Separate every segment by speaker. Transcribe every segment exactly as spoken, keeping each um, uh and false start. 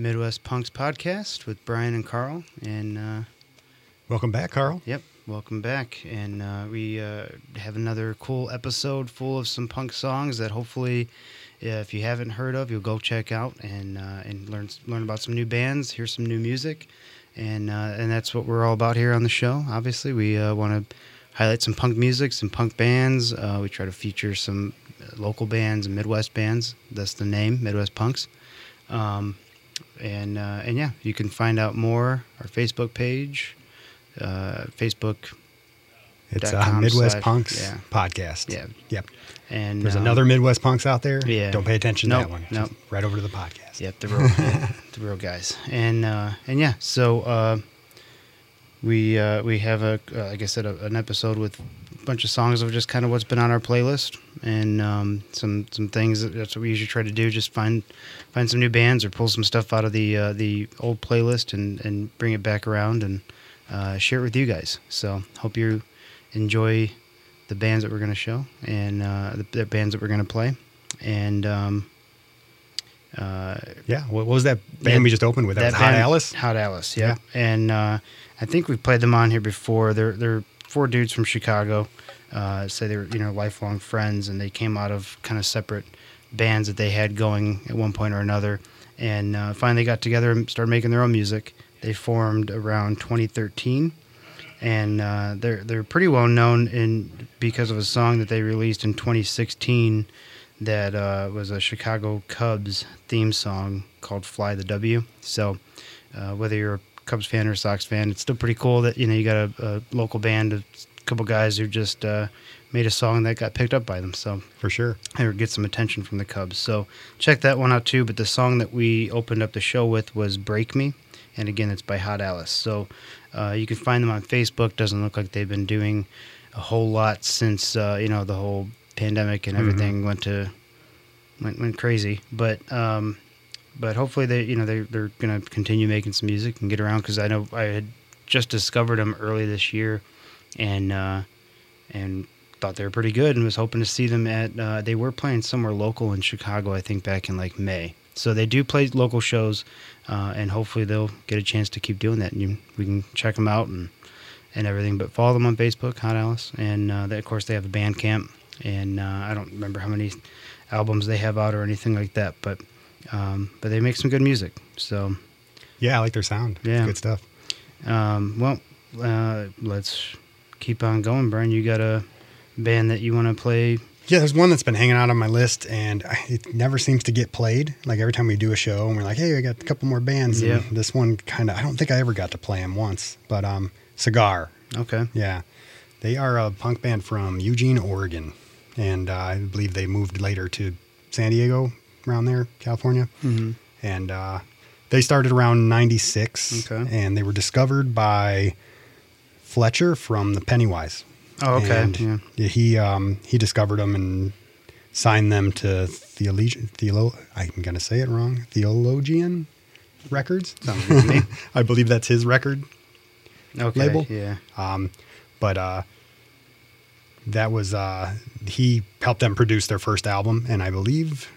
Speaker 1: Midwest Punks podcast with Brian and Carl. And uh,
Speaker 2: welcome back, Carl.
Speaker 1: Yep, welcome back. And uh, we uh, have another cool episode full of some punk songs that hopefully, uh, if you haven't heard of, you'll go check out and uh, and learn learn about some new bands, hear some new music, and uh, and that's what we're all about here on the show. Obviously, we uh, want to highlight some punk music, some punk bands. Uh, we try to feature some local bands and Midwest bands. That's the name, Midwest Punks. Um, and uh, and yeah, you can find out more our Facebook page, uh, Facebook.
Speaker 2: It's uh, Midwest
Speaker 1: slash,
Speaker 2: Punks
Speaker 1: yeah.
Speaker 2: podcast.
Speaker 1: Yeah.
Speaker 2: Yep.
Speaker 1: And
Speaker 2: there's
Speaker 1: um,
Speaker 2: another Midwest Punks out there.
Speaker 1: Yeah.
Speaker 2: Don't pay attention
Speaker 1: nope,
Speaker 2: to that one.
Speaker 1: Nope.
Speaker 2: Just right over to the podcast.
Speaker 1: Yep. The real, yeah, the real guys. And uh, and yeah, so uh, we uh, we have a uh, like I said a, an episode with a bunch of songs of just kind of what's been on our playlist and um, some some things. That, that's what we usually try to do. Just find find some new bands or pull some stuff out of the uh, the old playlist and, and bring it back around and uh, share it with you guys. So hope you enjoy the bands that we're going to show and uh, the, the bands that we're going to play. And um, uh,
Speaker 2: yeah, what was that band
Speaker 1: yeah,
Speaker 2: we just opened with? That,
Speaker 1: that
Speaker 2: was Hot
Speaker 1: band,
Speaker 2: Alice?
Speaker 1: Hot Alice, yeah. yeah. And uh, I think we've played them on here before. They're they're four dudes from Chicago. Uh, say they were you know lifelong friends, and they came out of kind of separate bands that they had going at one point or another, and uh, finally got together and started making their own music. They formed around twenty thirteen. And uh, they're they're pretty well known in because of a song that they released in twenty sixteen that uh, was a Chicago Cubs theme song called "Fly the W." So uh, whether you're a Cubs fan or a Sox fan, it's still pretty cool that you know you got a, a local band of a couple guys who just uh, made a song that got picked up by them. So
Speaker 2: for sure,
Speaker 1: or get some attention from the Cubs. So check that one out too. But the song that we opened up the show with was "Break Me." And again, it's by Hot Alice. So uh, you can find them on Facebook. Doesn't look like they've been doing a whole lot since uh, you know the whole pandemic and everything mm-hmm. went to went went crazy. But um, but hopefully they you know they they're gonna continue making some music and get around because I know I had just discovered them early this year, and uh, and thought they were pretty good and was hoping to see them at. Uh, they were playing somewhere local in Chicago, I think, back in like May. So they do play local shows, uh, and hopefully they'll get a chance to keep doing that. And you, we can check them out and, and everything. But follow them on Facebook, Hot Alice. And, uh, they, of course, they have a Bandcamp. And uh, I don't remember how many albums they have out or anything like that. But um, but they make some good music. So
Speaker 2: yeah, I like their sound.
Speaker 1: Yeah.
Speaker 2: Good stuff.
Speaker 1: Um, well, uh, let's keep on going, Brian. You got a band that you want to play?
Speaker 2: Yeah, there's one that's been hanging out on my list, and it never seems to get played. Like every time we do a show, and we're like, hey, I got a couple more bands.
Speaker 1: Yeah.
Speaker 2: And this one kind of, I don't think I ever got to play them once, but um, Cigar.
Speaker 1: Okay.
Speaker 2: Yeah. They are a punk band from Eugene, Oregon, and uh, I believe they moved later to San Diego, around there, California.
Speaker 1: Mm-hmm.
Speaker 2: And uh, they started around ninety-six,
Speaker 1: okay.
Speaker 2: and they were discovered by Fletcher from the Pennywise.
Speaker 1: Oh, okay.
Speaker 2: And
Speaker 1: yeah.
Speaker 2: he um, he discovered them and signed them to Theologian. Theolo, I'm going to say it wrong. Theologian Records.
Speaker 1: Sounds good to me.
Speaker 2: I believe that's his record
Speaker 1: okay,
Speaker 2: label.
Speaker 1: Yeah.
Speaker 2: Um, but uh, that was uh, he helped them produce their first album, and I believe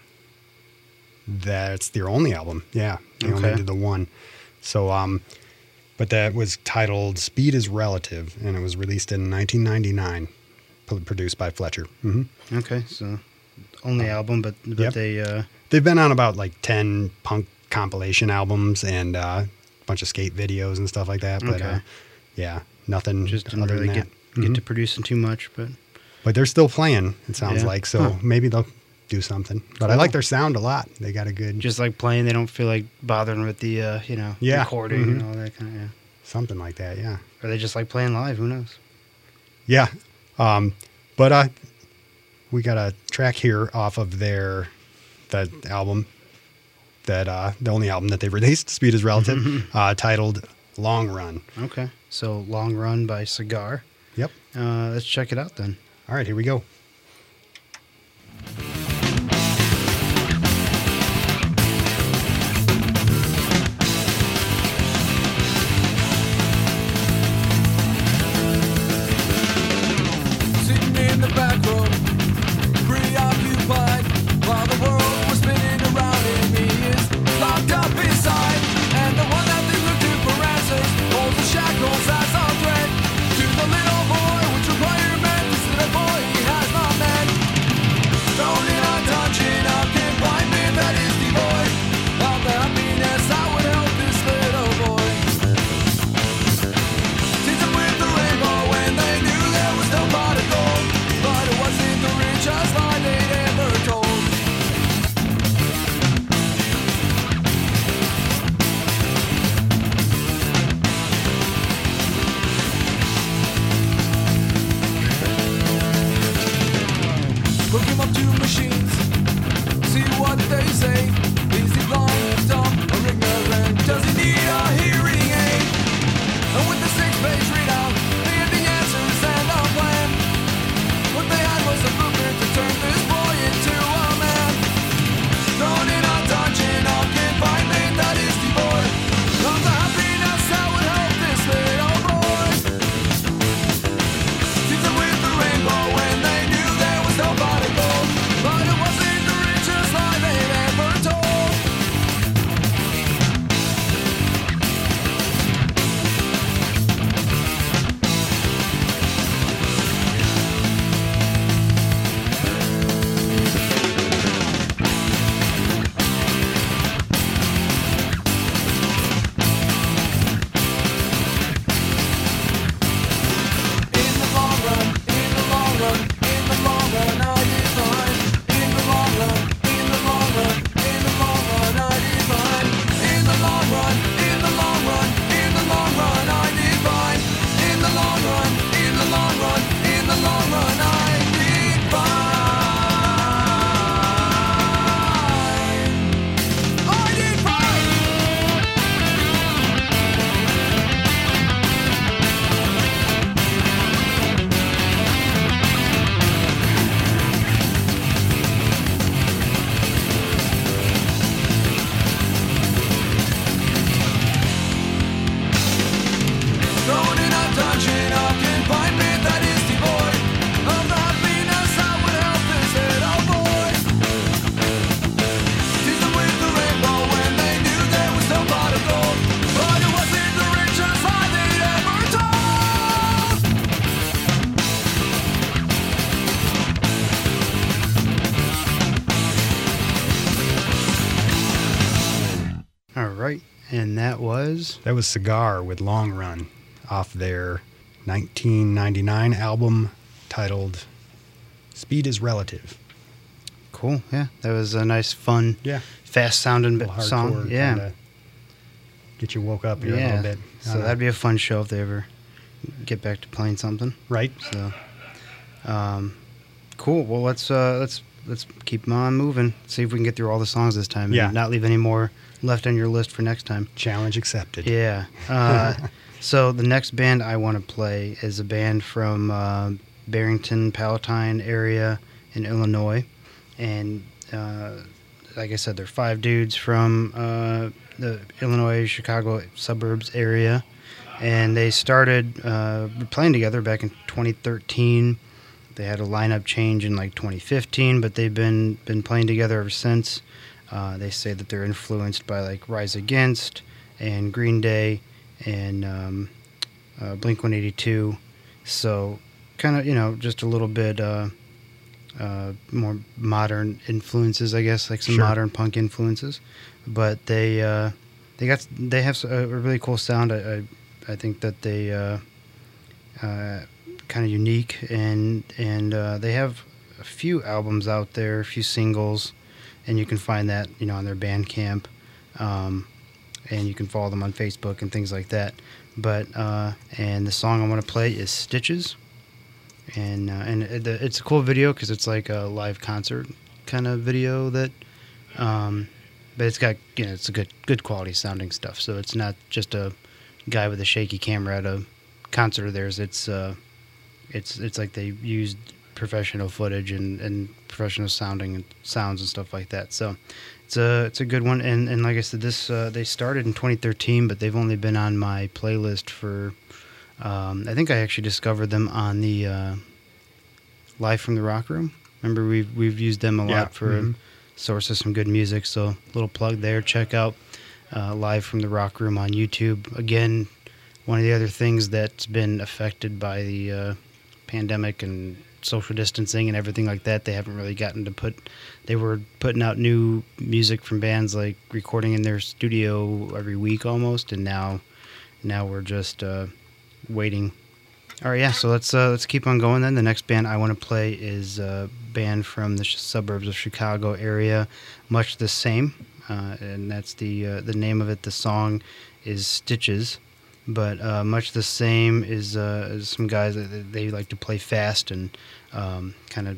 Speaker 2: that's their only album. Yeah, they
Speaker 1: okay.
Speaker 2: only did the one. So. Um, But that was titled Speed is Relative, and it was released in nineteen ninety-nine, produced by Fletcher. Mm-hmm.
Speaker 1: Okay, so only uh, album, but, but
Speaker 2: yep.
Speaker 1: they... Uh,
Speaker 2: They've been on about like ten punk compilation albums and uh, a bunch of skate videos and stuff like that. But
Speaker 1: okay.
Speaker 2: uh, yeah, nothing
Speaker 1: just didn't
Speaker 2: other
Speaker 1: really
Speaker 2: than
Speaker 1: get,
Speaker 2: that.
Speaker 1: get
Speaker 2: Mm-hmm.
Speaker 1: to producing too much. But
Speaker 2: but they're still playing, it sounds
Speaker 1: yeah.
Speaker 2: like, so
Speaker 1: huh.
Speaker 2: maybe they'll do something. But
Speaker 1: cool.
Speaker 2: I like their sound a lot. They got a good...
Speaker 1: Just like playing, they don't feel like bothering with the, uh, you know,
Speaker 2: yeah.
Speaker 1: recording
Speaker 2: mm-hmm.
Speaker 1: and all that kind of, yeah.
Speaker 2: Something like that, yeah.
Speaker 1: Or they just like playing live, who knows?
Speaker 2: Yeah. Um, but uh, we got a track here off of their that album, that uh, the only album that they released, Speed is Relative, uh, titled Long Run.
Speaker 1: Okay. So Long Run by Cigar.
Speaker 2: Yep.
Speaker 1: Uh, let's check it out then.
Speaker 2: All right, here we go.
Speaker 3: Preoccupied while the world was spinning around in me is locked up inside. machines. See what they say. Is he blind, dumb, or ignorant? Does he need a hearing aid? And with the six-page readout, they had the answers and a plan. What they had was a blueprint to turn this boy into a man. Thrown in a dungeon of confinement that is devoid of the happiness that would help this little boy. Seasoned with the rainbow when they knew there was no pot of gold, but it wasn't the richest lie they'd ever told. In the long run, in the long run, in the long run, I define. In the long run, in the long run, in the long run, I define. In the long run, in the long run, in the long run, I define. In the long run, in the long run, in the long run, I define. I define. Thrown in a dungeon of confinement that is devoid of the happiness that would help this little boy. Seasoned with the rainbow when they knew there was no pot of gold, but it wasn't the richest lie they'd ever told.
Speaker 1: All right, and that was
Speaker 2: That was Cigar with Long Run off their nineteen ninety-nine album titled Speed is Relative.
Speaker 1: cool. Yeah, that was a nice, fun,
Speaker 2: Yeah.
Speaker 1: fast-sounding bit
Speaker 2: Little
Speaker 1: song.
Speaker 2: hardcore,
Speaker 1: Yeah,
Speaker 2: kinda get you woke up here a
Speaker 1: yeah.
Speaker 2: little bit.
Speaker 1: So that'd be a fun show if they ever get back to playing something.
Speaker 2: right.
Speaker 1: So, um, cool. Well, let's uh, let's let's keep on moving. See if we can get through all the songs this time.
Speaker 2: Yeah.
Speaker 1: And not leave any more left on your list for next time.
Speaker 2: Challenge accepted.
Speaker 1: Yeah. Uh, so the next band I want to play is a band from uh, Barrington, Palatine area in Illinois, and uh, like I said, they're five dudes from uh, the Illinois, Chicago suburbs area, and they started uh, playing together back in twenty thirteen. They had a lineup change in like twenty fifteen, but they've been been playing together ever since. Uh, they say that they're influenced by like Rise Against and Green Day and um, uh, Blink one eighty-two. So kind of, you know, just a little bit uh, uh, more modern influences, I guess, like some
Speaker 2: Sure.
Speaker 1: modern punk influences. But they uh, they got they have a really cool sound. I I, I think that they uh, uh, kind of unique, and and uh, they have a few albums out there, a few singles. And you can find that, you know, on their Bandcamp, um, and you can follow them on Facebook and things like that. But uh, and the song I want to play is "Stitches," and uh, and it, it's a cool video because it's like a live concert kind of video that, um, but it's got, you know, it's a good good quality sounding stuff. So it's not just a guy with a shaky camera at a concert of theirs. It's uh, it's it's like they used professional footage and, and professional sounding and sounds and stuff like that. So it's a it's a good one. And, and like I said, this uh, they started in twenty thirteen, but they've only been on my playlist for um, I think I actually discovered them on the uh, Live from the Rock Room. Remember, we've we've used them a
Speaker 2: Yeah,
Speaker 1: lot for
Speaker 2: mhm.
Speaker 1: a source of some good music. So little plug there. Check out uh, Live from the Rock Room on YouTube. Again, one of the other things that's been affected by the uh, pandemic and social distancing and everything like that, they haven't really gotten to put, they were putting out new music from bands, like recording in their studio every week almost, and now now we're just uh, waiting. All right, yeah, so let's uh, let's keep on going then. The next band I want to play is a band from the sh- suburbs of Chicago area, Much the Same, uh, and that's the uh, the name of it. The song is Stitches. But uh, Much the Same is, uh, is some guys that they like to play fast and um, kind of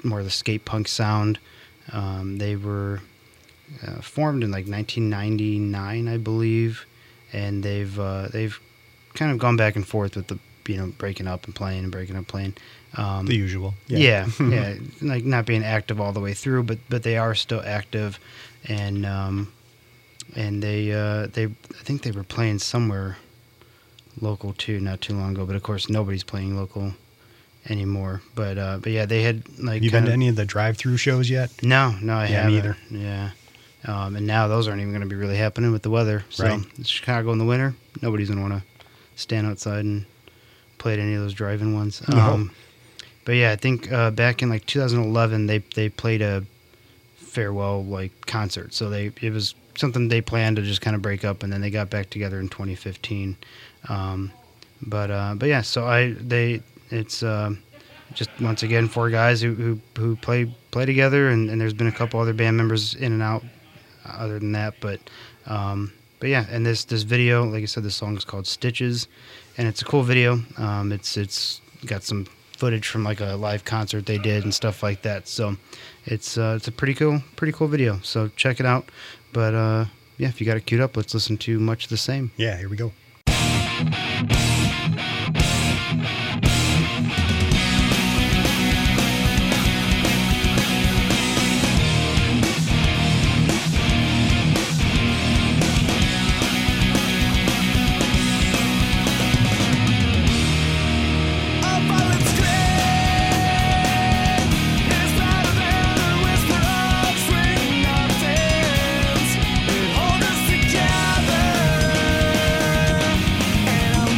Speaker 1: more of the skate punk sound. Um, they were uh, formed in like nineteen ninety-nine, I believe, and they've uh, they've kind of gone back and forth with the you know breaking up and playing and breaking up playing. Um,
Speaker 2: The usual.
Speaker 1: yeah, yeah, like not being active all the way through, but but they are still active, and um, and they uh, they I think they were playing somewhere local too not too long ago, but of course nobody's playing local anymore. But uh, but yeah, they had like
Speaker 2: You been
Speaker 1: kind
Speaker 2: to
Speaker 1: of-
Speaker 2: any of the drive-through shows yet?
Speaker 1: No, no, I
Speaker 2: Yeah,
Speaker 1: haven't.
Speaker 2: me either.
Speaker 1: Yeah. Um, and now those aren't even going to be really happening with the weather. So
Speaker 2: Right.
Speaker 1: Chicago in the winter, nobody's going to want to stand outside and play at any of those drive-in ones.
Speaker 2: No.
Speaker 1: Um, but yeah, I think uh, back in like two thousand eleven, they they played a farewell like concert. So they it was something they planned to just kind of break up, and then they got back together in twenty fifteen. Um, but uh, but yeah, so I they it's. Uh, Just once again, four guys who who, who play play together, and, and there's been a couple other band members in and out. Other than that, but um, but yeah, and this this video, like I said, this song is called Stitches, and it's a cool video. Um, it's it's got some footage from like a live concert they did and stuff like that. So it's uh, it's a pretty cool pretty cool video. So check it out. But uh, yeah, if you got it queued up, let's listen to Much the Same.
Speaker 2: Yeah, here we go.
Speaker 3: Hold us together, and I'll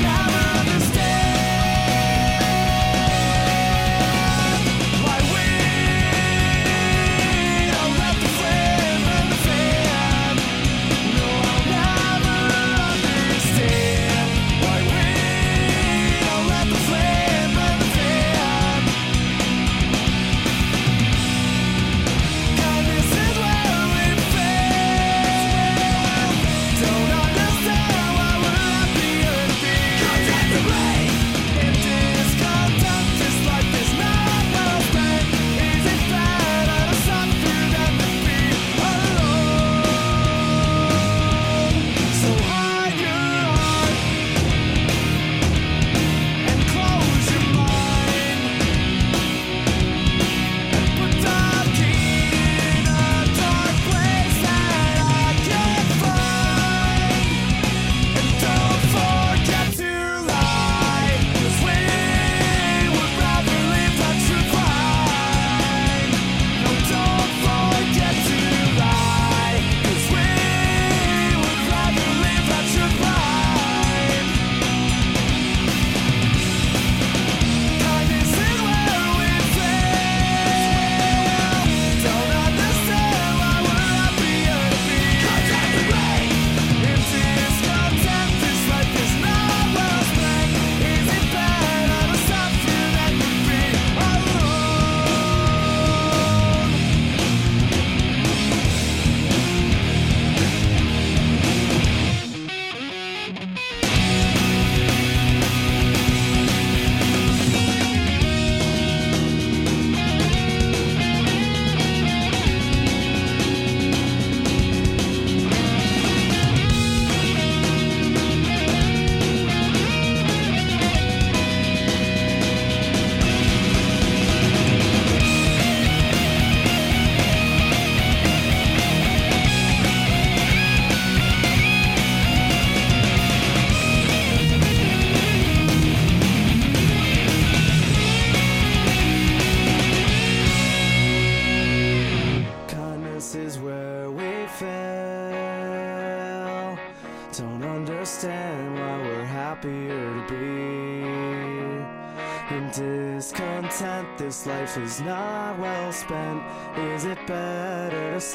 Speaker 3: In discontent, this life is not well spent. Is it better to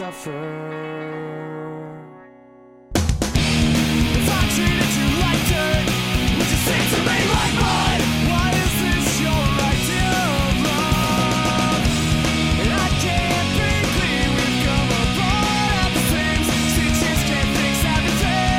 Speaker 3: suffer? If I treated you like dirt, would you seem to me like mud? Why is this your idea of love? And I can't be clear, we've come apart at the seams. Stitches can't fix everything.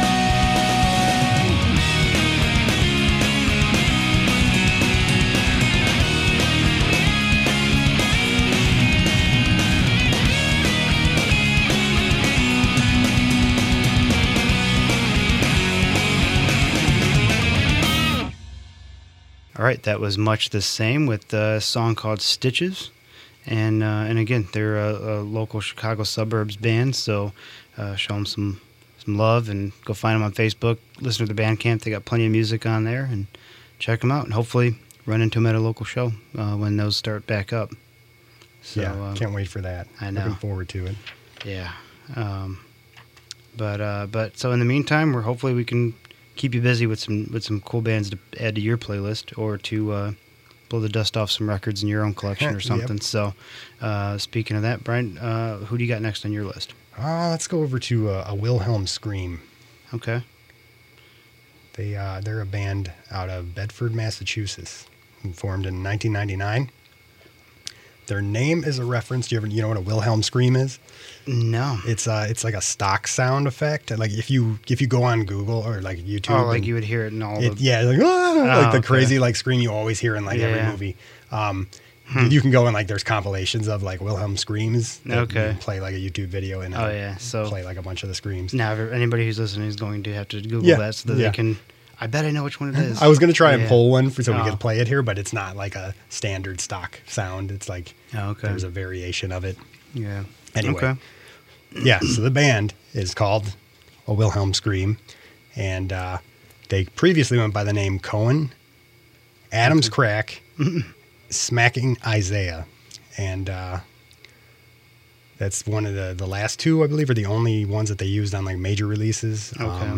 Speaker 1: All right, that was Much the Same with a song called Stitches. And uh, and again, they're a, a local Chicago suburbs band, so uh, show them some, some love and go find them on Facebook. Listen to the Bandcamp. They got plenty of music on there, and check them out. And hopefully run into them at a local show uh, when those start back up. So,
Speaker 2: yeah,
Speaker 1: uh,
Speaker 2: can't wait for that.
Speaker 1: I know.
Speaker 2: Looking forward to it.
Speaker 1: Yeah. Um, but uh, but so in the meantime, we're hopefully we can keep you busy with some with some cool bands to add to your playlist or to uh, blow the dust off some records in your own collection or
Speaker 2: Yep.
Speaker 1: something. So uh, speaking of that, Brian, uh, who do you got next on your list?
Speaker 2: Uh, let's go over to uh, a Wilhelm Scream.
Speaker 1: Okay.
Speaker 2: They uh, they're a band out of Bedford, Massachusetts, formed in nineteen ninety-nine. Their name is a reference. Do you ever you know what a Wilhelm Scream is?
Speaker 1: No.
Speaker 2: It's uh it's like a stock sound effect. Like if you if you go on Google or like YouTube,
Speaker 1: Oh, like
Speaker 2: and
Speaker 1: you would hear it in all
Speaker 2: it,
Speaker 1: the...
Speaker 2: yeah, like, ah, like the
Speaker 1: okay.
Speaker 2: crazy like scream you always hear in like
Speaker 1: Yeah.
Speaker 2: every movie. Um, You can go and like there's compilations of like Wilhelm screams. that
Speaker 1: Okay.
Speaker 2: you play like a YouTube video and
Speaker 1: Oh,
Speaker 2: uh,
Speaker 1: yeah. So
Speaker 2: play like a bunch of the screams.
Speaker 1: now every- anybody who's listening is going to have to Google
Speaker 2: Yeah,
Speaker 1: that so that
Speaker 2: yeah.
Speaker 1: they can... I bet I know which one it is.
Speaker 2: I was gonna try and
Speaker 1: Yeah.
Speaker 2: pull one for so we
Speaker 1: Oh.
Speaker 2: could play it here, but it's not like a standard stock sound. It's like
Speaker 1: Oh, okay.
Speaker 2: there's a variation of it.
Speaker 1: Yeah.
Speaker 2: Anyway.
Speaker 1: Okay.
Speaker 2: Yeah, so the band is called a Wilhelm Scream, and uh, they previously went by the name Cohen, Adam's Crack, Smacking Isaiah, and uh, that's one of the the last two, I believe, are the only ones that they used on like major releases.
Speaker 1: Okay.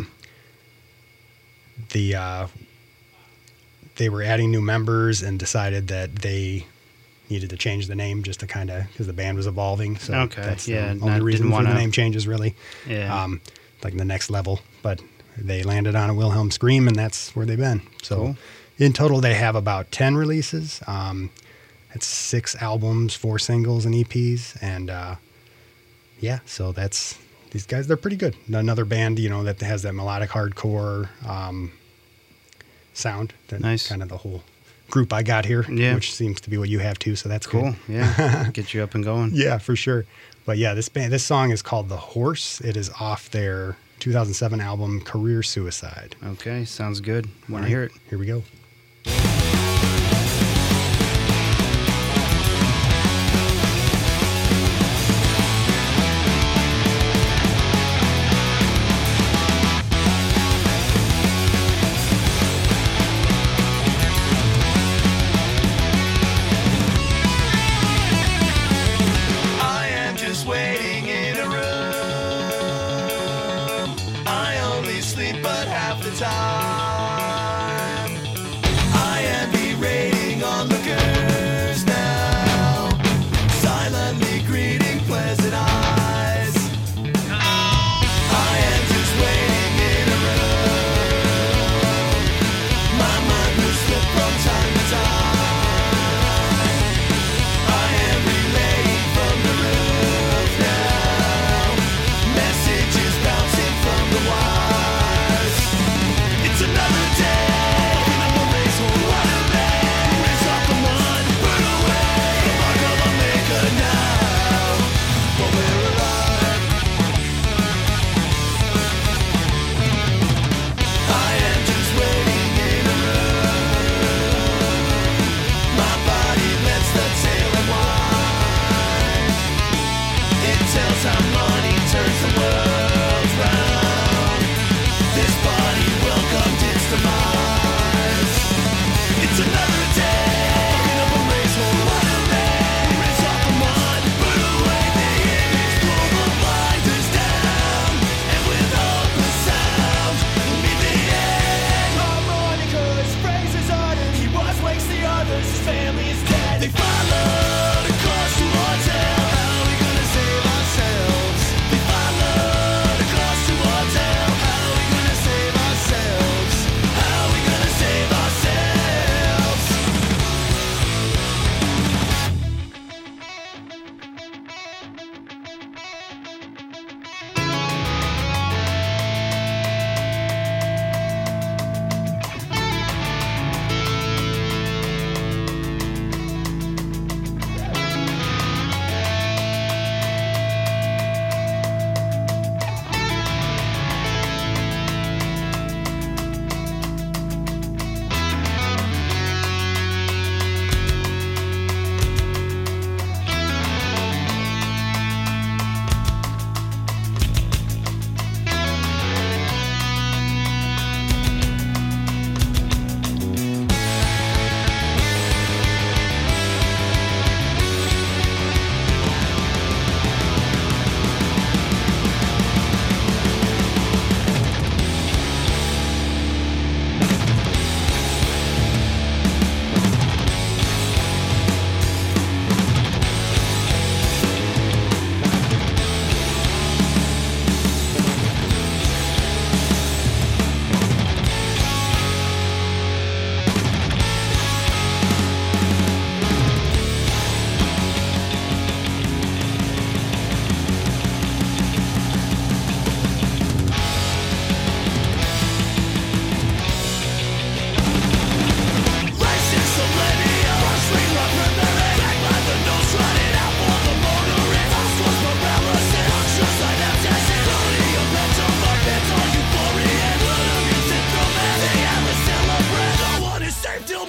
Speaker 2: the uh, they were adding new members and decided that they needed to change the name just to kind of because the band was evolving. So
Speaker 1: Okay,
Speaker 2: that's
Speaker 1: yeah,
Speaker 2: the
Speaker 1: not-
Speaker 2: only reason
Speaker 1: didn't
Speaker 2: for the
Speaker 1: wanna-
Speaker 2: name changes, really.
Speaker 1: Yeah.
Speaker 2: Um, like the next level, but they landed on a Wilhelm Scream, and that's where they've been. So
Speaker 1: Cool.
Speaker 2: in total, they have about ten releases. Um, it's six albums, four singles, and E Ps, and uh, yeah, so that's these guys. They're pretty good. Another band, you know, that has that melodic hardcore um, sound. That
Speaker 1: Nice.
Speaker 2: kind of the whole group I got here,
Speaker 1: Yeah.
Speaker 2: which seems to be what you have too. So that's
Speaker 1: Cool.
Speaker 2: good.
Speaker 1: Yeah. Get you up and going.
Speaker 2: Yeah, for sure. But yeah, this band, this song is called "The Horse." It is off their two thousand seven album "Career Suicide."
Speaker 1: Okay. Sounds good. Want
Speaker 2: All
Speaker 1: to
Speaker 2: right,
Speaker 1: hear it?
Speaker 2: Here we go.
Speaker 4: I am just waiting in a room. I only sleep but half the time. I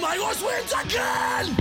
Speaker 3: my horse wins again!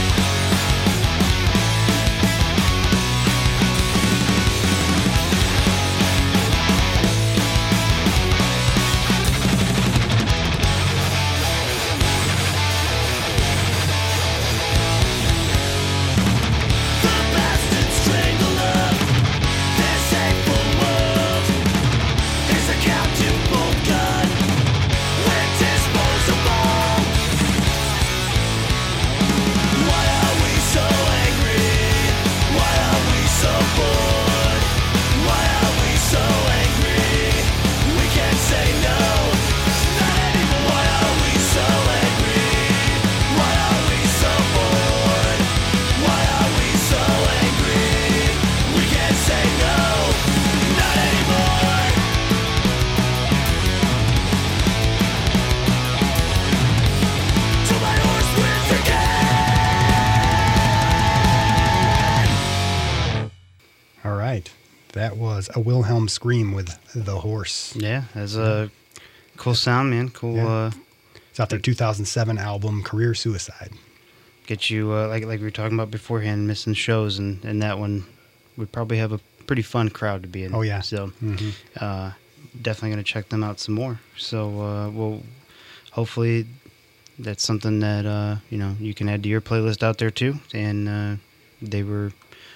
Speaker 2: That was a Wilhelm scream with the horse.
Speaker 1: Yeah, that's a cool sound, man. Cool.
Speaker 2: Yeah.
Speaker 1: Uh,
Speaker 2: It's off their two thousand seven album, Career Suicide.
Speaker 1: get you uh, like like we were talking about beforehand, missing shows, and, and that one would probably have a pretty fun crowd to be in.
Speaker 2: Oh, yeah.
Speaker 1: So
Speaker 2: Mhm.
Speaker 1: uh, definitely going to check them out some more. So uh, we'll hopefully that's something that uh, you know you can add to your playlist out there too. And uh, they were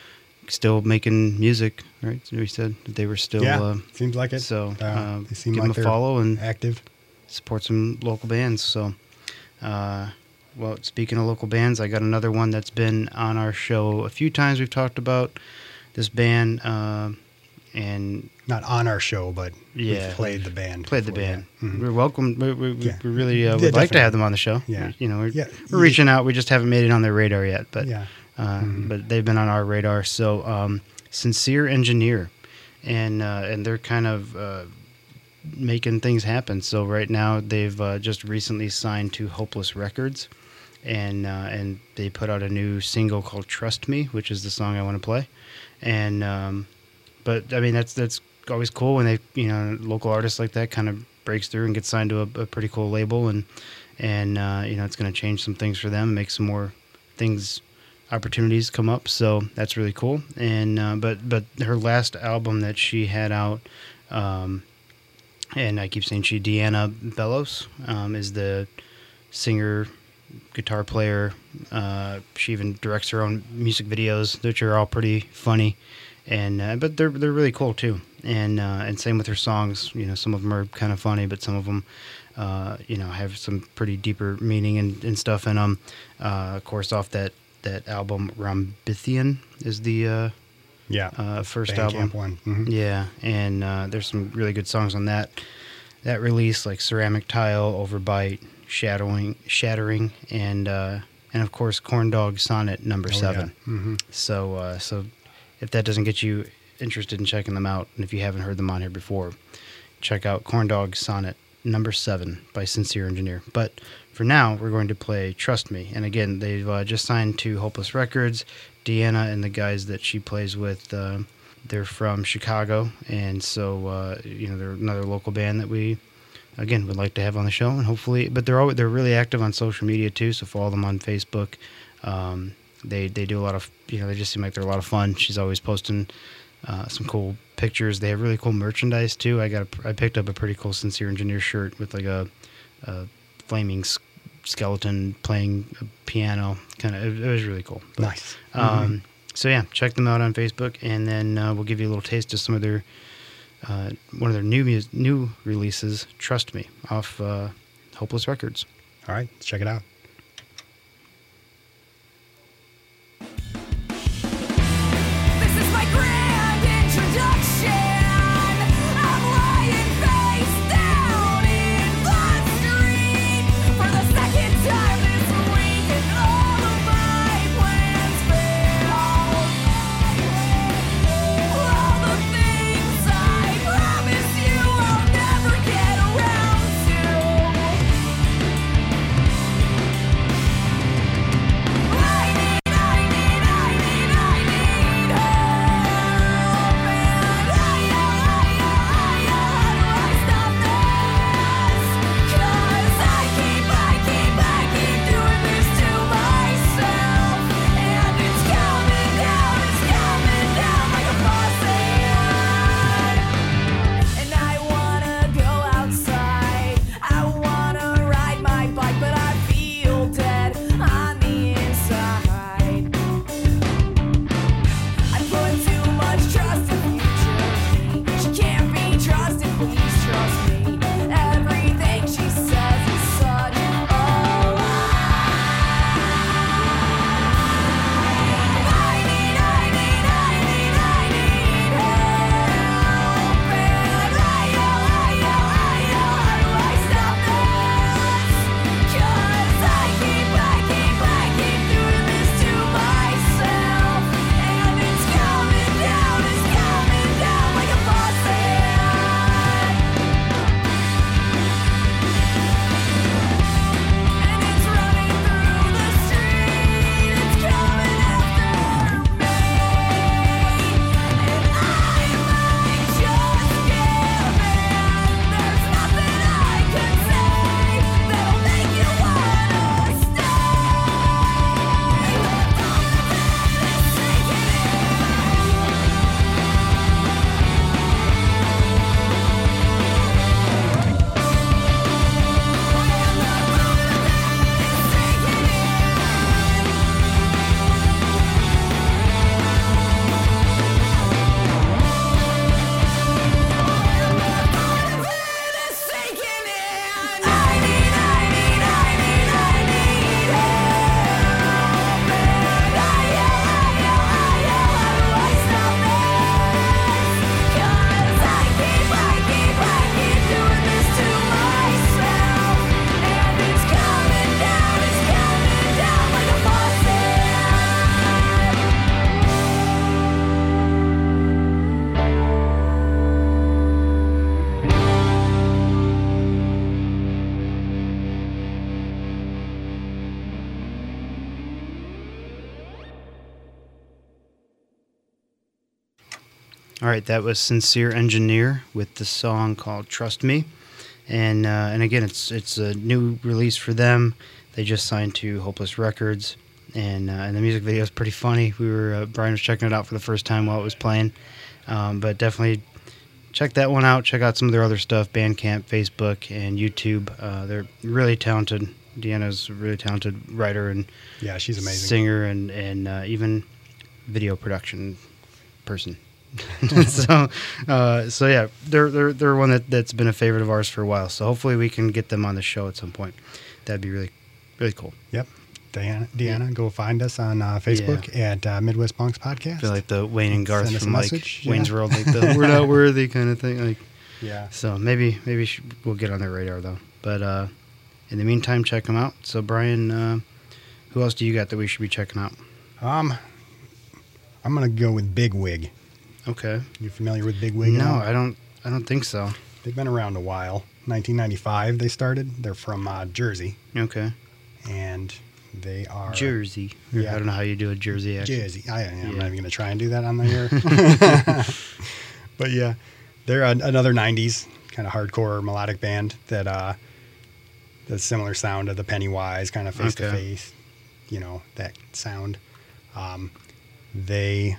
Speaker 1: still making music, right? We said that they were still.
Speaker 2: Yeah,
Speaker 1: Uh,
Speaker 2: seems like it.
Speaker 1: so
Speaker 2: Uh,
Speaker 1: uh,
Speaker 2: they seem
Speaker 1: give
Speaker 2: like
Speaker 1: them a
Speaker 2: they're
Speaker 1: follow and
Speaker 2: active.
Speaker 1: support some local bands. So, uh, well, speaking of local bands, I got another one that's been on our show a few times. We've talked about this band, uh, and
Speaker 2: Not on our show, but
Speaker 1: Yeah.
Speaker 2: we've played the band.
Speaker 1: played the
Speaker 2: before,
Speaker 1: band.
Speaker 2: yeah. Mhm.
Speaker 1: We're welcome. We, we, we
Speaker 2: Yeah.
Speaker 1: we really uh,
Speaker 2: Yeah,
Speaker 1: would like to
Speaker 2: definitely.
Speaker 1: have them on the show.
Speaker 2: Yeah.
Speaker 1: You know, we're,
Speaker 2: Yeah.
Speaker 1: we're reaching out. We just haven't made it on their radar yet, but
Speaker 2: Yeah.
Speaker 1: uh,
Speaker 2: Mhm.
Speaker 1: but they've been on our radar. So, um, Sincere Engineer, and uh, and they're kind of uh, making things happen. So right now they've uh, just recently signed to Hopeless Records, and uh, and they put out a new single called "Trust Me," which is the song I want to play. And um, but I mean that's that's always cool when they you know local artists like that kind of breaks through and gets signed to a, a pretty cool label, and and uh, you know it's going to change some things for them, make some more things. Opportunities come up, so that's really cool. And uh, but but her last album that she had out, um, and I keep saying she, Deanna Bellows, um, is the singer, guitar player. Uh, she even directs her own music videos, which are all pretty funny, and uh, but they're they're really cool too. And uh, and same with her songs. You know, some of them are kind of funny, but some of them. Uh, you know, have some pretty deeper meaning and, and stuff in them. Uh, of course, off that. That album Rambithian is the uh,
Speaker 2: Yeah.
Speaker 1: uh, first
Speaker 2: Bandcamp
Speaker 1: album.
Speaker 2: one. Mhm.
Speaker 1: Yeah, and uh, there's some really good songs on that that release, like Ceramic Tile, Overbite, Shadowing, Shattering, and uh, and of course Corn Dog Sonnet Number
Speaker 2: Oh, yeah.
Speaker 1: Seven.
Speaker 2: Mhm.
Speaker 1: So uh, so if that doesn't get you interested in checking them out, and if you haven't heard them on here before, check out Corn Dog Sonnet Number Seven by Sincere Engineer. But for now, we're going to play Trust Me. And again, they've uh, just signed to Hopeless Records. Deanna and the guys that she plays with, uh, they're from Chicago. And so, uh, you know, they're another local band that we, again, would like to have on the show. And hopefully, but they're always, they're really active on social media too. So follow them on Facebook. Um, they, they do a lot of, you know, they just seem like they're a lot of fun. She's always posting uh, some cool pictures. They have really cool merchandise too. I got, a, I picked up a pretty cool Sincere Engineer shirt with like a, a flaming s- skeleton playing a piano. Kind of, it, it was really cool. But,
Speaker 2: Nice.
Speaker 1: Um, so yeah, check them out on Facebook, and then uh, we'll give you a little taste of some of their uh, one of their new mus- new releases. Trust Me, off uh, Hopeless Records.
Speaker 2: All right. Let's check it out.
Speaker 5: This is my grand introduction. I'm lying face down in the street for the second time this week, and all of my plans fail. All the things I promise you I'll never get around to.
Speaker 1: All right, that was Sincere Engineer with the song called "Trust Me," and uh, and again, it's it's a new release for them. They just signed to Hopeless Records, and uh, and the music video is pretty funny. We were uh, Brian was checking it out for the first time while it was playing, um, but definitely check that one out. Check out some of their other stuff: Bandcamp, Facebook, and YouTube. Uh, they're really talented. Deanna's a really talented writer and
Speaker 2: Yeah, she's amazing.
Speaker 1: singer, and and uh, even video production person. so, uh, so yeah, they're they're they're one that that's been a favorite of ours for a while. So hopefully we can get them on the show at some point. That'd be really, really cool.
Speaker 2: Yep. Deanna, Deanna, go find us on uh, Facebook at uh, Midwest Punks Podcast.
Speaker 1: I feel like the Wayne and Garth
Speaker 2: Send us a
Speaker 1: from like
Speaker 2: message,
Speaker 1: Wayne's
Speaker 2: yeah.
Speaker 1: World, like the "we're not worthy" kind of thing. Like,
Speaker 2: Yeah.
Speaker 1: so maybe maybe sh- we'll get on their radar though. But uh, in the meantime, check them out. So Brian, uh, who else do you got that we should be checking out?
Speaker 2: Um, I'm gonna go with Big Wig.
Speaker 1: Okay.
Speaker 2: You familiar with Big Wig? at
Speaker 1: No,
Speaker 2: all?
Speaker 1: I don't. I don't think so.
Speaker 2: They've been around a while. nineteen ninety-five they started. They're from uh, Jersey,
Speaker 1: Okay.
Speaker 2: and they are
Speaker 1: Jersey.
Speaker 2: Yeah.
Speaker 1: I don't know how you do a Jersey accent.
Speaker 2: Jersey. I, I'm
Speaker 1: Yeah.
Speaker 2: not even gonna try and do that on the air. But yeah, they're a, another nineties kind of hardcore melodic band that uh, the similar sound of the Pennywise, kind of face to
Speaker 1: Okay.
Speaker 2: face. You know that sound. Um, they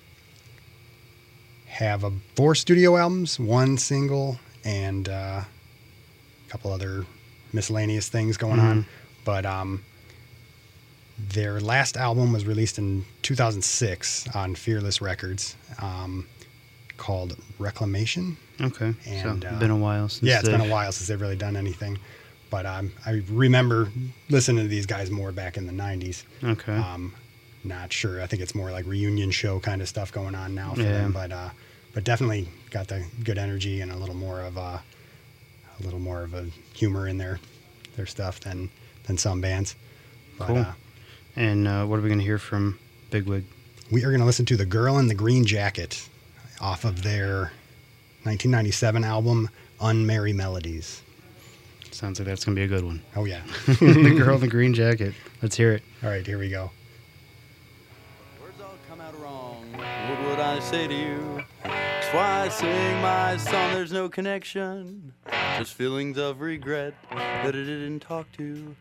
Speaker 2: have a four studio albums, one single, and uh, a couple other miscellaneous things going on. But um, their last album was released in two thousand six on Fearless Records, um, called Reclamation.
Speaker 1: Okay.
Speaker 2: And,
Speaker 1: so
Speaker 2: uh,
Speaker 1: been a while since.
Speaker 2: Yeah, it's been
Speaker 1: they've-
Speaker 2: a while since they've really done anything. But um, I remember listening to these guys more back in the nineties.
Speaker 1: Okay.
Speaker 2: Um, not sure. I think it's more like reunion show kind of stuff going on now for
Speaker 1: Yeah.
Speaker 2: them. But uh, but definitely got the good energy and a little more of a, a little more of a humor in their their stuff than than some bands. But,
Speaker 1: Cool.
Speaker 2: uh,
Speaker 1: and uh, what are we going to hear from Bigwig?
Speaker 2: we are going to listen to The Girl in the Green Jacket off of their nineteen ninety-seven album Unmerry Melodies.
Speaker 1: Sounds like that's going to be a good one.
Speaker 2: Oh yeah.
Speaker 1: The Girl in the Green Jacket. Let's hear it.
Speaker 2: All right, here we go.
Speaker 6: Words all come out wrong. What would I say to you? That's why I sing my song. There's no connection, just feelings of regret that I didn't talk to.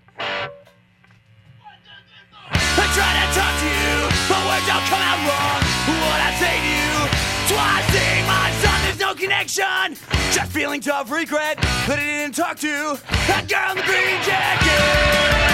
Speaker 6: I try to talk to you, but words don't come out wrong. What I say to you? That's why I sing my song. There's no connection, just feelings of regret that I didn't talk to that girl in the green jacket.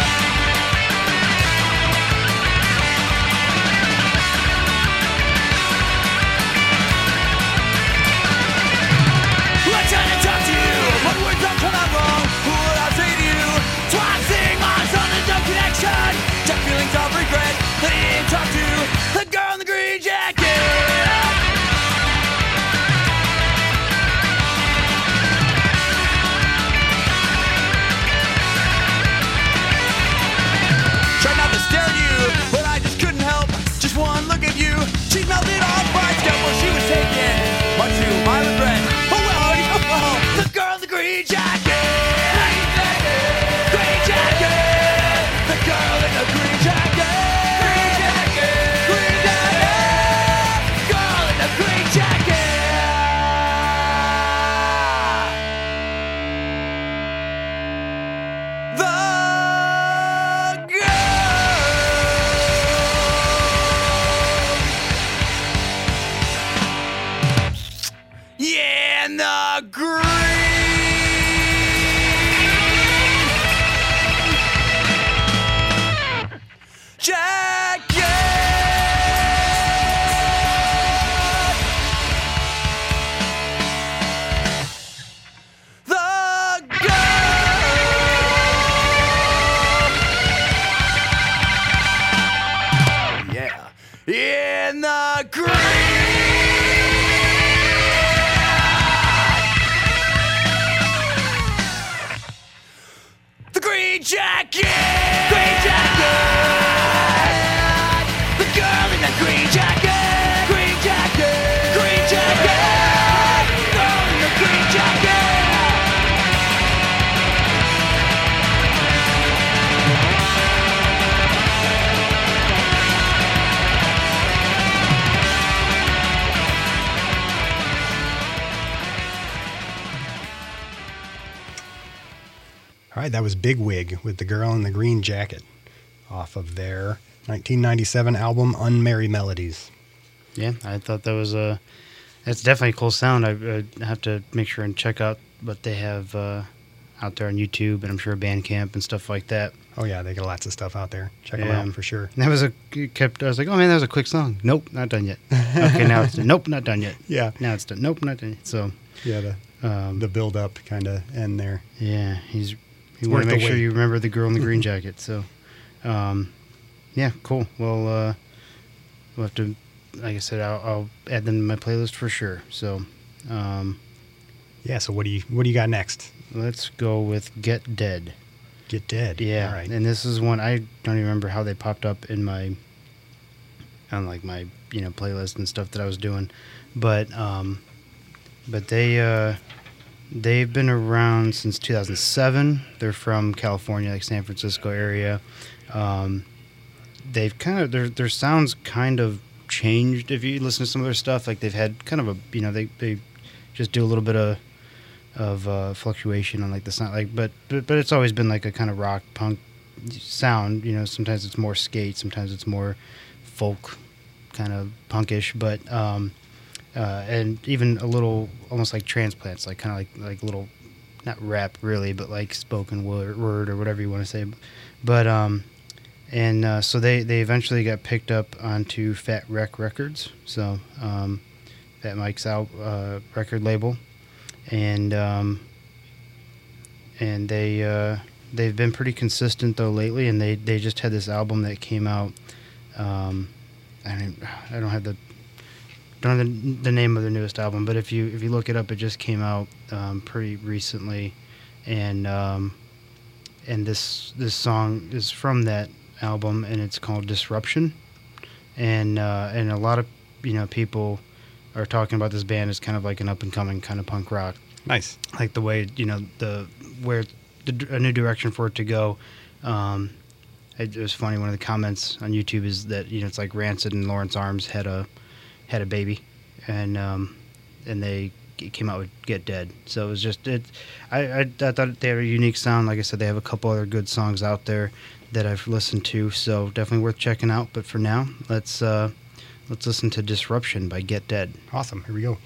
Speaker 6: I try to talk to you, but words don't come out wrong. What I say to you? That's why I sing my song. There's no connection, just feelings of regret that I didn't talk to the girl in the green jacket. Tried not to stare at you, but I just couldn't help. Just one look at you, she melted off my skin while she was taken. Much to my regret. Oh well, oh, oh, the girl in the green jacket. Green jacket. The girl in the green jacket. Green jacket. Green jacket. Girl in the green jacket. The yeah, and the green jacket. The girl. Yeah, in the green. The green jacket! Green jacket! The girl in the green jacket! Green jacket! Green jacket! Girl in the green jacket!
Speaker 2: right, that was Big Wig with The Girl in the Green Jacket off of their nineteen ninety-seven album Unmerry Melodies.
Speaker 1: Yeah, I thought that was a. That's definitely a cool sound. I, I have to make sure and check out what they have uh, out there on YouTube, and I'm sure Bandcamp and stuff like that.
Speaker 2: Oh yeah, they got lots of stuff out there. Check them
Speaker 1: Yeah.
Speaker 2: out for sure.
Speaker 1: And that was a kept. I was like, oh man, that was a quick song. Nope, not done yet. Okay, now it's done. Nope, not done yet.
Speaker 2: Yeah,
Speaker 1: Now it's done. Nope, not done yet. So,
Speaker 2: yeah, the
Speaker 1: um,
Speaker 2: the build up kind of end there.
Speaker 1: yeah, he's. You
Speaker 2: worth
Speaker 1: want to
Speaker 2: the
Speaker 1: make sure
Speaker 2: wait.
Speaker 1: you remember the girl in the green jacket. So, um, yeah, cool. Well, uh, we'll have to. Like I said, I'll, I'll add them to my playlist for sure. So, um,
Speaker 2: Yeah. So what do you what do you got next?
Speaker 1: let's go with Get Dead.
Speaker 2: Get Dead.
Speaker 1: Yeah,
Speaker 2: All right.
Speaker 1: and this is one I don't even remember how they popped up in my on like my you know playlist and stuff that I was doing, but um, but they uh, they've been around since two thousand seven. They're from California, like San Francisco area. Um, they've kind of their their sounds kind of changed if you listen to some of their stuff. Like they've had kind of a you know they they just do a little bit of of uh, fluctuation on like the sound, like but, but but it's always been like a kind of rock punk sound. You know, sometimes it's more skate, sometimes it's more folk, kind of punkish, but um, uh, and even a little almost like transplants, like kind of like like little not rap really, but like spoken word, word or whatever you want to say, but um, and uh, so they they eventually got picked up onto Fat Wreck Records, so um, Fat Mike's out uh, record label. And um, and they uh, they've been pretty consistent though lately, and they, they just had this album that came out. Um, I don't I don't have the don't have the, the name of their newest album, but if you if you look it up, it just came out um, pretty recently, and um, and this this song is from that album, and it's called Disruption, and uh, and a lot of you know people are talking about this band as kind of like an up and coming kind of punk rock.
Speaker 2: Nice.
Speaker 1: Like the way you know the where the, a new direction for it to go. Um, it, it was funny. One of the comments on YouTube is that you know it's like Rancid and Lawrence Arms had a had a baby, and um, and they came out with Get Dead. So it was just it. I, I I thought they had a unique sound. Like I said, they have a couple other good songs out there that I've listened to. So definitely worth checking out. But for now, let's. Uh, Let's listen to Disruption by Get Dead.
Speaker 2: Awesome. Here we go.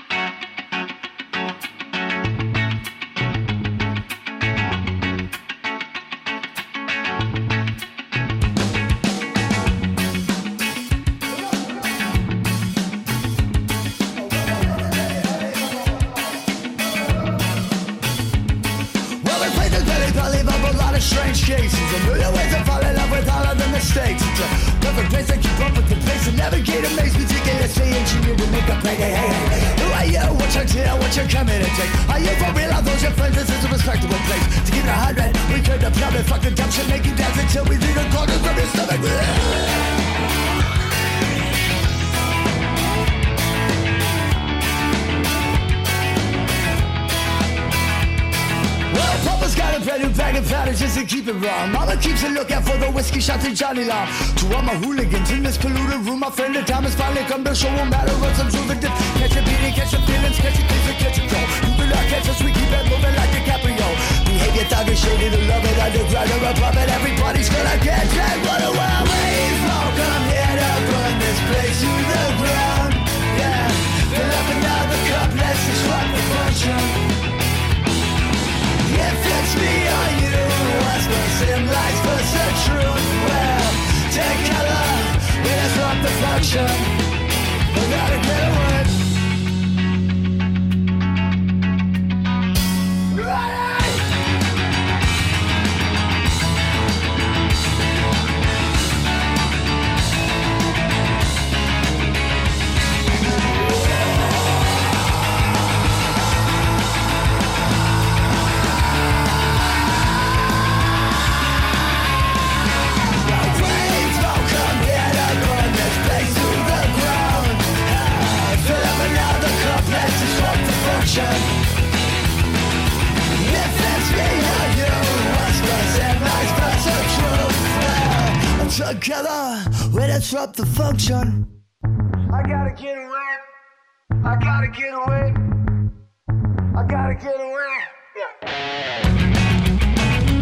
Speaker 6: Well, we played the Billy Belly of a lot of strange cases. A million ways to fall in love with all of the mistakes. It's a perfect place to keep up with the pace and navigate a maze. Meticulously engineered to make a payday. Hey, hey, who are you? What's your deal? What you coming to take? Are you for real? Are those your friends? This is a respectable place. To keep it a hundred, we could have plumbed it. Fuck the dumb shit, make you dance until we leave the corners from your stomach. Well, Papa's got a brand new bag of powder just to keep it raw. Mama keeps a lookout for the whiskey shot to Johnny Law. To all my hooligans in this polluted room, my friend the time has finally come to show 'em matter of some truth and dip. Catch a beating, catch a feelings, catch a case, and catch a go. You do not catch us, we keep it moving like DiCaprio. Behavior thuggish, shady to love it, underground or above it. Everybody's gonna get dead, what a wild wave. Welcome here to burn this place to the ground. Yeah, fill up another cup, let's disrupt the function. If it's me or you, what's the symbolize for the truth? Well, take color, we disrupt the function. We gotta get away. Together, we disrupt the function. I gotta get away. I gotta get away. I gotta get away. Yeah.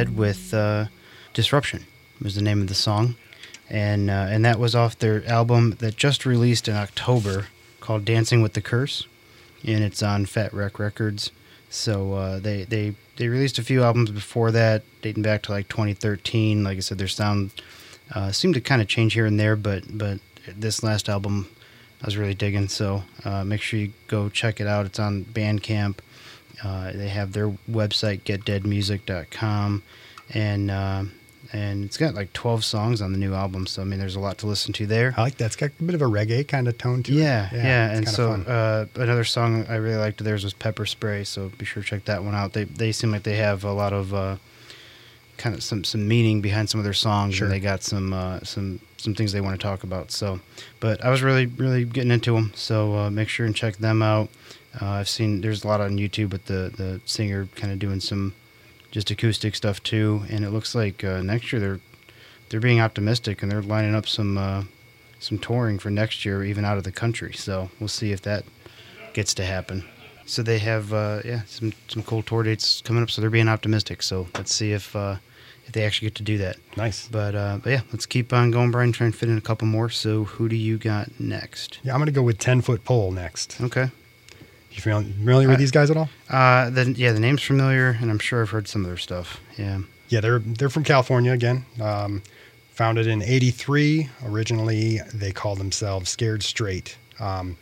Speaker 1: Dead with uh, Disruption was the name of the song. And uh, and that was off their album that just released in October called Dancing with the Curse. And it's on Fat Wreck Records. So uh, they, they, they released a few albums before that, dating back to like twenty thirteen. Like I said, their sound uh, seemed to kind of change here and there, but but this last album I was really digging. So uh, make sure you go check it out. It's on Bandcamp. Uh, they have their website, get dead music dot com. And... Uh, And it's got like twelve songs on the new album, so I mean, there's a lot to listen to there.
Speaker 2: I like that. It's got a bit of a reggae kind of tone to
Speaker 1: Yeah,
Speaker 2: it.
Speaker 1: yeah,
Speaker 2: it's
Speaker 1: and
Speaker 2: kinda
Speaker 1: so
Speaker 2: fun.
Speaker 1: uh, another song I really liked of theirs was Pepper Spray, so be sure to check that one out. They they seem like they have a lot of uh, kind of some, some meaning behind some of their songs,
Speaker 2: Sure.
Speaker 1: and they got some uh, some some things they want to talk about. So, but I was really really getting into them, so uh, make sure and check them out. Uh, I've seen there's a lot on YouTube with the the singer kind of doing some just acoustic stuff too, and it looks like uh, next year they're they're being optimistic and they're lining up some uh, some touring for next year, even out of the country. So we'll see if that gets to happen. So they have uh, yeah some some cool tour dates coming up. So they're being optimistic. So let's see if uh, if they actually get to do that.
Speaker 2: Nice.
Speaker 1: But uh, but yeah, let's keep on going, Brian. Try and fit in a couple more. So who do you got next?
Speaker 2: Yeah, I'm going to go with ten Foot Pole next.
Speaker 1: Okay.
Speaker 2: You familiar with
Speaker 1: Uh,
Speaker 2: these guys at all?
Speaker 1: Uh, then yeah, the name's familiar, and I'm sure I've heard some of their stuff. Yeah.
Speaker 2: Yeah, they're they're from California again. Um, founded in eighty-three. Originally, they called themselves Scared Straight. Um,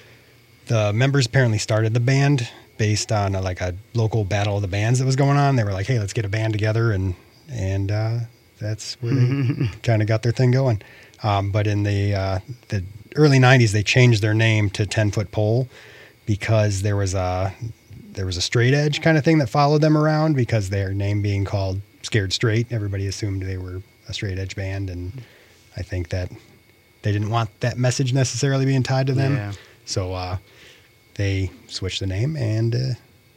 Speaker 2: the members apparently started the band based on uh, like a local battle of the bands that was going on. They were like, "Hey, let's get a band together," and and uh, that's where they kind of got their thing going. Um, but in the uh, the early nineties, they changed their name to Ten Foot Pole because there was a there was a straight edge kind of thing that followed them around because their name being called Scared Straight, everybody assumed they were a straight edge band, and I think that they didn't want that message necessarily being tied to them.
Speaker 1: Yeah.
Speaker 2: So uh, they switched the name and uh,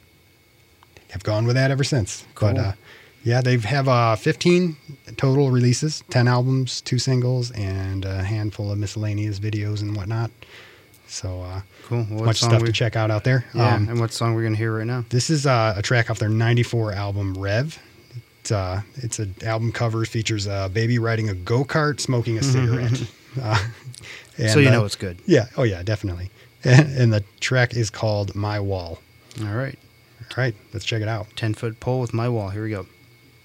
Speaker 2: have gone with that ever since.
Speaker 1: Cool.
Speaker 2: But uh, yeah, they have uh, fifteen total releases, ten albums, two singles, and a handful of miscellaneous videos and whatnot. So uh,
Speaker 1: Cool. Well, what
Speaker 2: much
Speaker 1: song
Speaker 2: stuff
Speaker 1: we-
Speaker 2: to check out out there.
Speaker 1: Yeah.
Speaker 2: Um,
Speaker 1: and what song we're gonna hear right now?
Speaker 2: this is uh, a track off their ninety-four album, Rev. It's, uh, it's an album cover, features a baby riding a go-kart, smoking a cigarette. uh, and,
Speaker 1: So you
Speaker 2: uh,
Speaker 1: know it's good.
Speaker 2: Yeah. Oh, yeah, definitely. And, and the track is called My Wall.
Speaker 1: All right.
Speaker 2: All right, let's check it out.
Speaker 1: ten foot pole with My Wall. Here we go.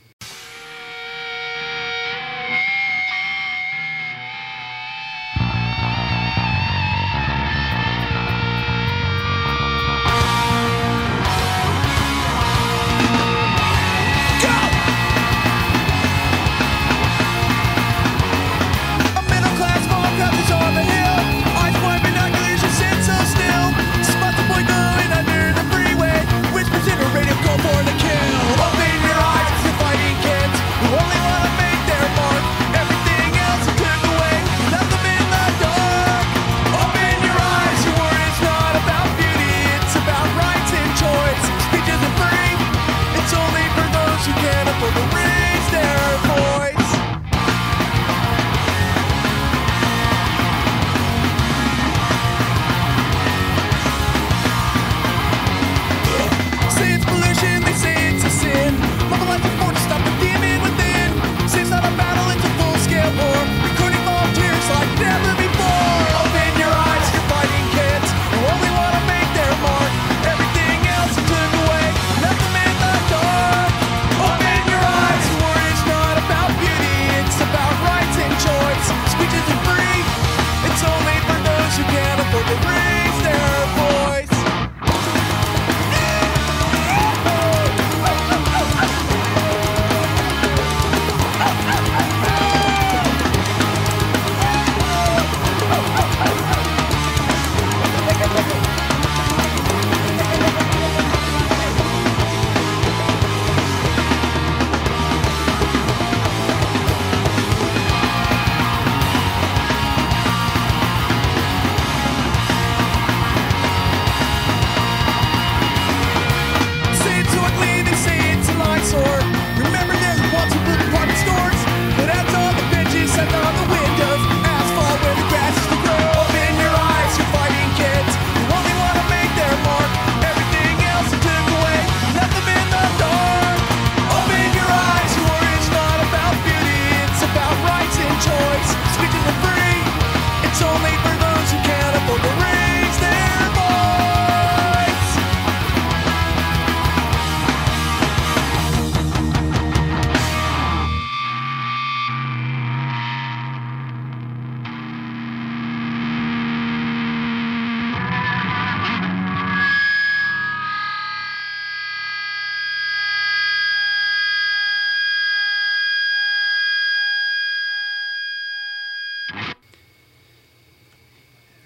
Speaker 3: A middle class mom comes on the hill. Eyes wide, binoculars, you sit so still. Spots a boy going under the freeway. Whispers in her radio, go for the kill. Open your eyes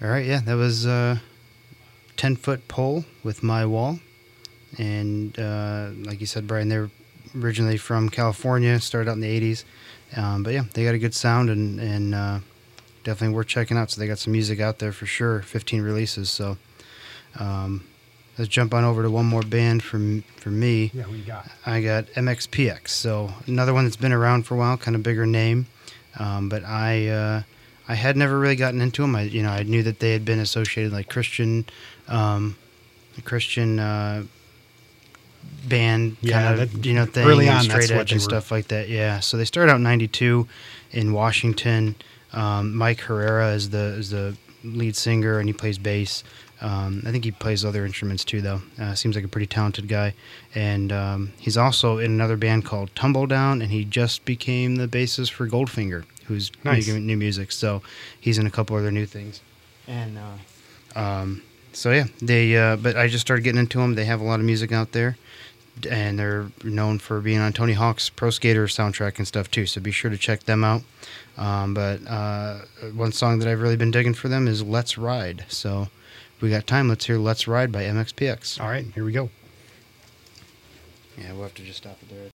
Speaker 1: All right, yeah, that was uh, ten foot pole with My Wall. And uh, like you said, Brian, they're originally from California, started out in the eighties. Um, but yeah, they got a good sound and, and uh, definitely worth checking out. So they got some music out there for sure, fifteen releases. So um, let's jump on over to one more band from for me.
Speaker 2: Yeah, what you got?
Speaker 1: I got M X P X. So another one that's been around for a while, kind of bigger name. Um, but I uh, I had never really gotten into them. I you know I knew that they had been associated like Christian um, Christian uh, band
Speaker 2: Yeah,
Speaker 1: kind of
Speaker 2: that-
Speaker 1: you know thing,
Speaker 2: early
Speaker 1: and
Speaker 2: on,
Speaker 1: straight
Speaker 2: that's what
Speaker 1: edge
Speaker 2: they
Speaker 1: and
Speaker 2: were.
Speaker 1: stuff like that. Yeah. So they started out in ninety-two in Washington. Um, Mike Herrera is the is the lead singer and he plays bass. Um, I think he plays other instruments too, though. Uh, seems like a pretty talented guy. And um, he's also in another band called Tumbledown, and he just became the bassist for Goldfinger, who's
Speaker 2: Nice.
Speaker 1: making new music. So he's in a couple other new things. And uh, um, so yeah, they. Uh, but I just started getting into them. They have a lot of music out there, and they're known for being on Tony Hawk's Pro Skater soundtrack and stuff too. So be sure to check them out. Um, but uh, one song that I've really been digging for them is "Let's Ride." So. We got time. Let's hear "Let's Ride" by M X P X.
Speaker 2: All right, here we go.
Speaker 1: Yeah, we'll have to just stop it there.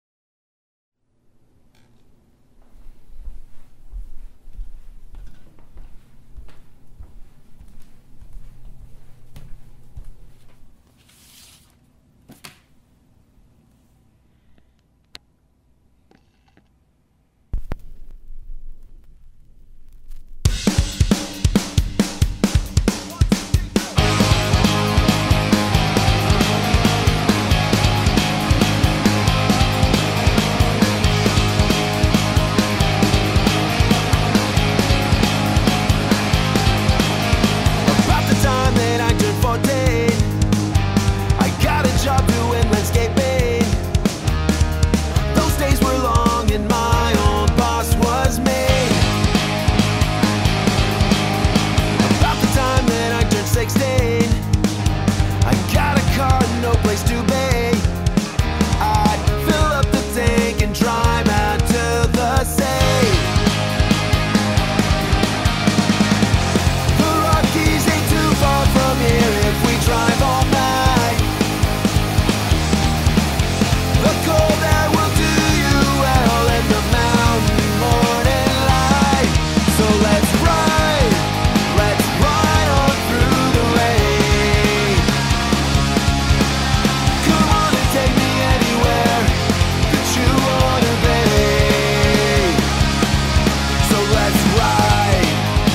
Speaker 6: About the time that I turned fourteen, I got a job doing landscaping. Those days were long and my own boss was me. About the time that I turned sixteen, I got a car, no place to be. I'd fill up the tank and drive out to the sea. The Rockies ain't too far from here if we drive all night. The cold air will do you well in the mountain morning light. So let's ride, let's ride on through the rain. Come on and take me anywhere that you wanna be. So let's ride.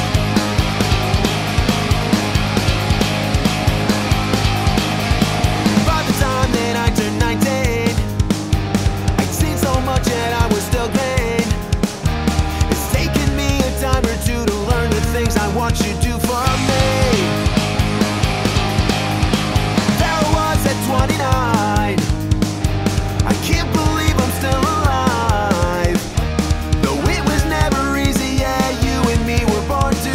Speaker 6: By the time that I turned nineteen, I'd seen so much and I was still green. It's taken me a time or two to learn the things I want you to do for me. There I was at twenty-nine. I can't believe I'm still alive. Though it was never easy, yeah, you and me were born to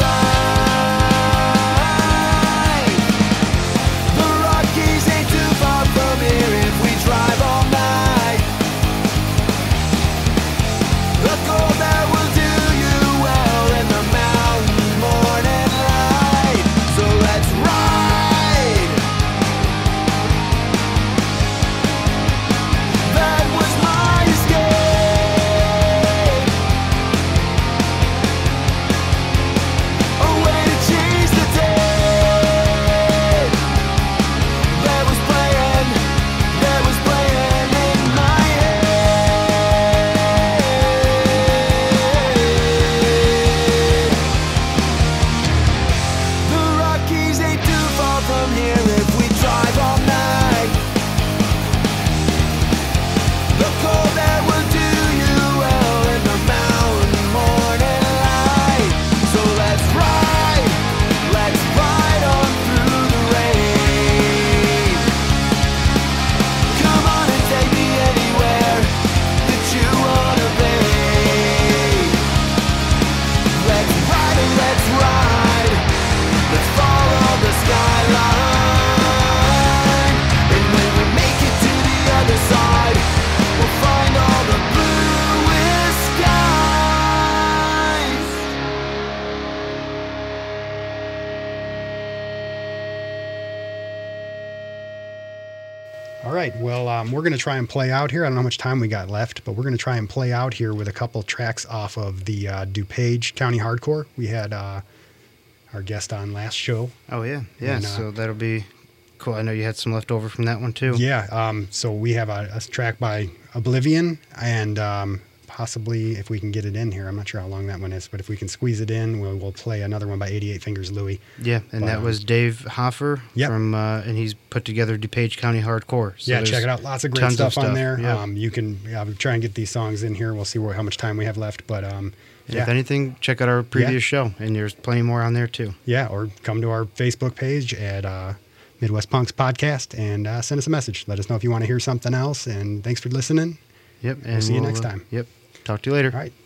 Speaker 6: survive. The Rockies ain't too far from here if we drive all night. The cold air will do you well in the mountain morning
Speaker 2: All right. Well, um, we're going to try and play out here. I don't know how much time we got left, but we're going to try and play out here with a couple tracks off of the uh, DuPage County Hardcore. We had uh, our guest on last show.
Speaker 1: Oh, yeah. Yeah,
Speaker 2: And, uh,
Speaker 1: so that'll be cool. I know you had some left over from that one, too.
Speaker 2: Yeah. Um, so we have a, a track by Oblivion, and um, possibly if we can get it in here, I'm not sure how long that one is, but if we can squeeze it in, we'll, we'll play another one by eighty-eight Fingers Louie.
Speaker 1: Yeah, and
Speaker 2: But,
Speaker 1: that
Speaker 2: um,
Speaker 1: was Dave Hoffer
Speaker 2: Yep.
Speaker 1: from, uh, and he's put together DuPage County Hardcore. So
Speaker 2: yeah,
Speaker 1: there's
Speaker 2: check it out. Lots of great
Speaker 1: tons
Speaker 2: stuff,
Speaker 1: of
Speaker 2: on there.
Speaker 1: Yep.
Speaker 2: Um, you can yeah, we'll try and get these songs in here. We'll see what, how much time we have left, but um,
Speaker 1: And
Speaker 2: yeah.
Speaker 1: if anything, check out our previous
Speaker 2: Yeah.
Speaker 1: show, and there's plenty more on there, too.
Speaker 2: Yeah, or come to our Facebook page at uh, Midwest Punks Podcast and uh, send us a message. Let us know if you want to hear something else. And thanks for listening.
Speaker 1: Yep. And
Speaker 2: see you
Speaker 1: we'll,
Speaker 2: next
Speaker 1: uh,
Speaker 2: time.
Speaker 1: Yep. Talk to you later.
Speaker 2: All right.